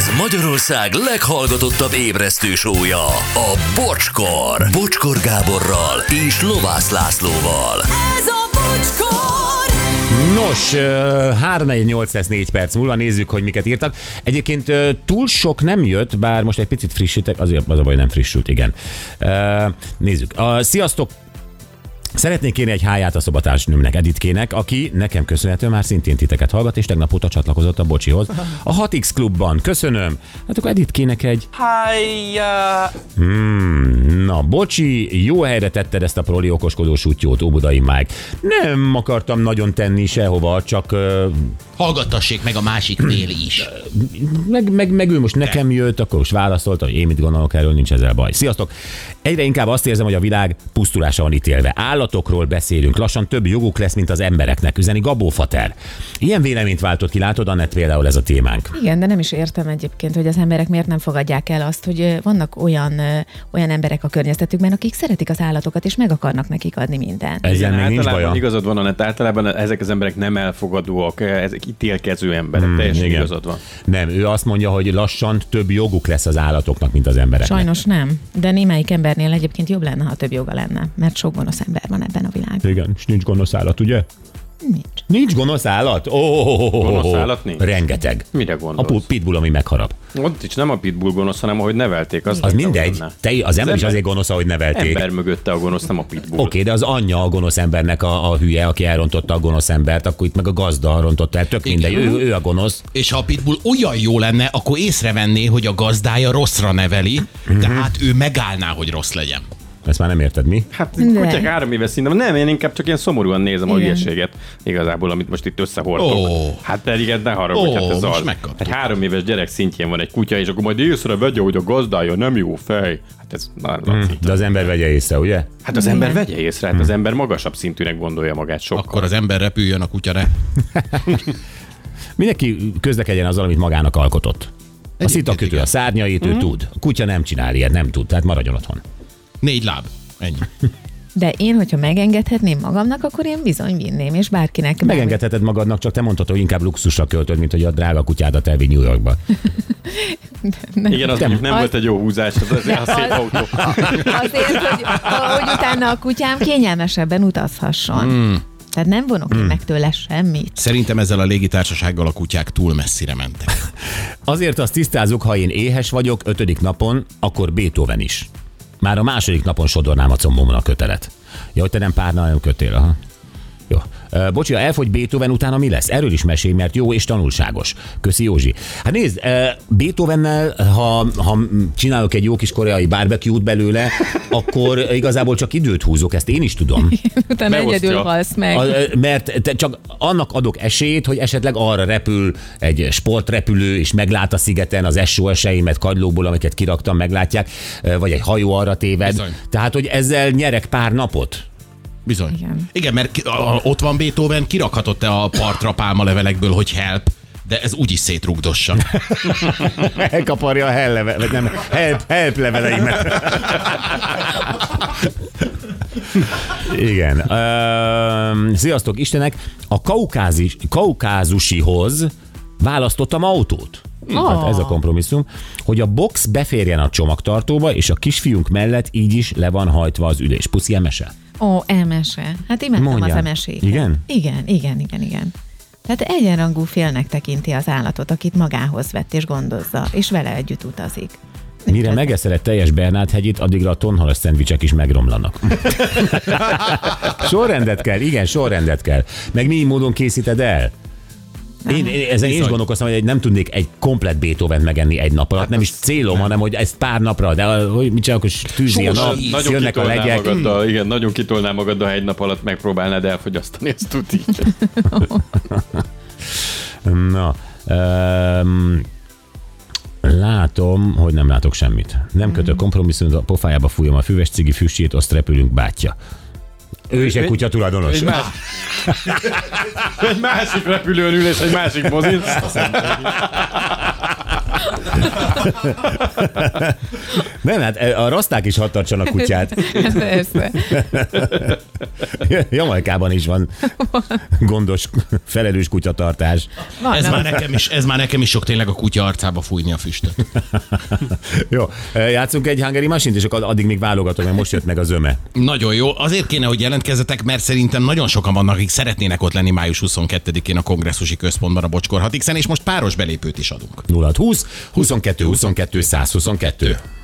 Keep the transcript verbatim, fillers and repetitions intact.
Ez Magyarország leghallgatottabb ébresztő show-ja, a Bocskor. Bocskor Gáborral és Lovász Lászlóval. Ez a Bocskor! Nos, három nyolc lesz négy perc múlva, nézzük, hogy miket írtak. Egyébként túl sok nem jött, bár most egy picit frissítek, azért az a baj, nem frissült, igen. Nézzük. Sziasztok! Szeretnék kérni egy háját a szobatársnőmnek, Editkének, aki nekem köszönhető már szintén titeket hallgat, és tegnap óta csatlakozott a Bocsihoz. A hat X klubban. Köszönöm. Hát akkor Editkének egy... Hájjá! Hmm, na, Bocsi, jó helyre tetted ezt a proli okoskodós útjót, Óbudai Mike. Nem akartam nagyon tenni sehova, csak... Uh, Hallgattassék meg a másiknél is. Meg, meg, meg ő most nekem jött, akkor most válaszolta, hogy én mit gondolok erről, nincs ezzel baj. Sziasztok! Egyre inkább azt érzem, hogy a világ pusztulása van ítélve. Állatokról beszélünk, lassan több joguk lesz, mint az embereknek, üzeni Gabó Fater. Ilyen véleményt váltott ki, látod, Annett, például ez a témánk. Igen, de nem is értem egyébként, hogy az emberek miért nem fogadják el azt, hogy vannak olyan, olyan emberek a környezetükben, akik szeretik az állatokat, és meg akarnak nekik adni mindent. Ezzel még nincs baja. Igazad van, Annett, általában ezek az emberek nem elfogadóak, ezek ítélkező emberek, hmm, teljesen igen. Igazad van. Nem, ő azt mondja, hogy lassan több joguk lesz az állatoknak, mint az embereknek. Sajnos nem, de némelyik embernél egyébként jobb lenne, ha több joga lenne, mert sok gonosz ember van ebben a világban. Igen, és nincs gonosz állat, ugye? Nincs. Nincs gonosz állat? Oh, gonosz állat nincs? Rengeteg. Mire gondolsz? A pitbull, ami megharap. Ott is nem a pitbull gonosz, hanem ahogy nevelték. Az, az mindegy. Te, az, az ember is azért gonosz, ahogy nevelték. Ember mögötte a gonosz, nem a pitbull. Oké, okay, de az anyja a gonosz embernek a, a hülye, aki elrontotta a gonosz embert, akkor itt meg a gazda rontotta el. Tök mindegy, ő, ő a gonosz. És ha a pitbull olyan jó lenne, akkor észrevenné, hogy a gazdája rosszra neveli, mm-hmm. tehát ő megállná, hogy rossz legyen. Ezt már nem érted, mi? Hát kutyák három éves szinten, nem, én inkább csak ilyen szomorúan nézem igen. a hülyeséget igazából, amit most itt összehordok. Oh. Hát pedig ne haragudj, oh, hát ez az. Egy három éves gyerek szintjén van egy kutya, és akkor majd észrevegye, hogy a gazdája nem jó fej. Hát ez már hmm. De az ember vegye észre, ugye? Hát az igen. ember vegye észre, hát az ember magasabb szintűnek gondolja magát sokkal. Akkor az ember repüljön, a kutya ne. Mindenki közlekedjen azzal, amit magának alkotott. A szita kötő a szárnyait, ő mm-hmm. tud. A kutya nem csinál ilyet, nem tud, tehát maradjon otthon. Négy láb. Ennyi. De én, hogyha megengedhetném magamnak, akkor én bizony vinném, és bárkinek... Megengedheted magadnak, csak te mondtad, hogy inkább luxusra költöd, mint hogy a drága kutyádat elvinni New Yorkba. Nem. Igen, az nem, nem az... volt egy jó húzás, az azért a szép autó. Azért, hogy, hogy utána a kutyám kényelmesebben utazhasson. Mm. Tehát nem vonok hmm. meg tőle semmit. Szerintem ezzel a légitársasággal a kutyák túl messzire mentek. Azért azt tisztázok, ha én éhes vagyok ötödik napon, akkor Beethoven is. Már a második napon sodornám a combomon a kötelet. Ja, hogy te nem párna, nem kötél, aha. Jó. Uh, bocsi, ha elfogy Beethoven, utána mi lesz? Erről is mesélj, mert jó és tanulságos. Köszi, Józsi. Hát nézd, uh, Beethovennel, ha, ha csinálok egy jó kis koreai barbecue-t belőle, akkor igazából csak időt húzok, ezt én is tudom. Utána egyedül halsz meg. A, mert te csak annak adok esélyt, hogy esetleg arra repül egy sportrepülő, és meglát a szigeten az es o es-eimet kagylóból, amiket kiraktam, meglátják, vagy egy hajó arra téved. Bizony. Tehát, hogy ezzel nyerek pár napot. Bizony. Igen. Igen, mert ott van Beethoven, kirakhatott-e a partra pálmalevelekből, hogy help, de ez úgyis szétrugdossa. Elkaparja a hell leve, vagy nem, help, help leveleimet. Igen. Uh, sziasztok, Istenek! A kaukázis, kaukázusihoz választottam autót. Oh. Hát ez a kompromisszum, hogy a box beférjen a csomagtartóba, és a kisfiunk mellett így is le van hajtva az ülés. Puszi, emese? Ó, emese. Hát imádtam Mondjál. az emesét. Igen? Igen, igen, igen, igen. Tehát egyenrangú félnek tekinti az állatot, akit magához vett és gondozza, és vele együtt utazik. Mire megeszel egy teljes Bernát-hegyit, addigra a tonhalas szendvicsek is megromlanak. Sorrendet kell, igen, sorrendet kell. Meg mi módon készíted el? Én, én, ezen én is gondolkoztam, hogy nem tudnék egy komplett Beethovent megenni egy nap alatt, hát nem is célom, nem. hanem hogy ezt pár napra, de hogy mit csinálok, hogy tűzi a nap, jönnek a legyek. Magaddal, igen, nagyon kitolnál magaddal, ha egy nap alatt megpróbálnád elfogyasztani, ezt tuti. Na, um, látom, hogy nem látok semmit. Nem kötök kompromisszumot, a pofájába fújom a füves cigi füstjét, azt repülünk, bátya. Ő is egy kutya tulajdonos. Egy, más... egy másik repülőn ül, és egy másik mozin. Nem, hát a raszták is hadd tartsanak kutyát. Persze. Jamaikában is van gondos, felelős kutyatartás. Van, ez, nem? már nekem is, ez már nekem is sok tényleg a kutya arcába fújni a füstöt. Jó, játszunk egy Hungary Machine-t, és akkor addig még válogatom, mert most jött meg a zöme. Nagyon jó. Azért kéne, hogy jelentkezzetek, mert szerintem nagyon sokan vannak, akik szeretnének ott lenni május huszonkettedikén a Kongresszusi Központban a Bocskor hat X-en, és most páros belépőt is adunk. nulla húsz huszonkettő huszonkettő száz huszonkettő.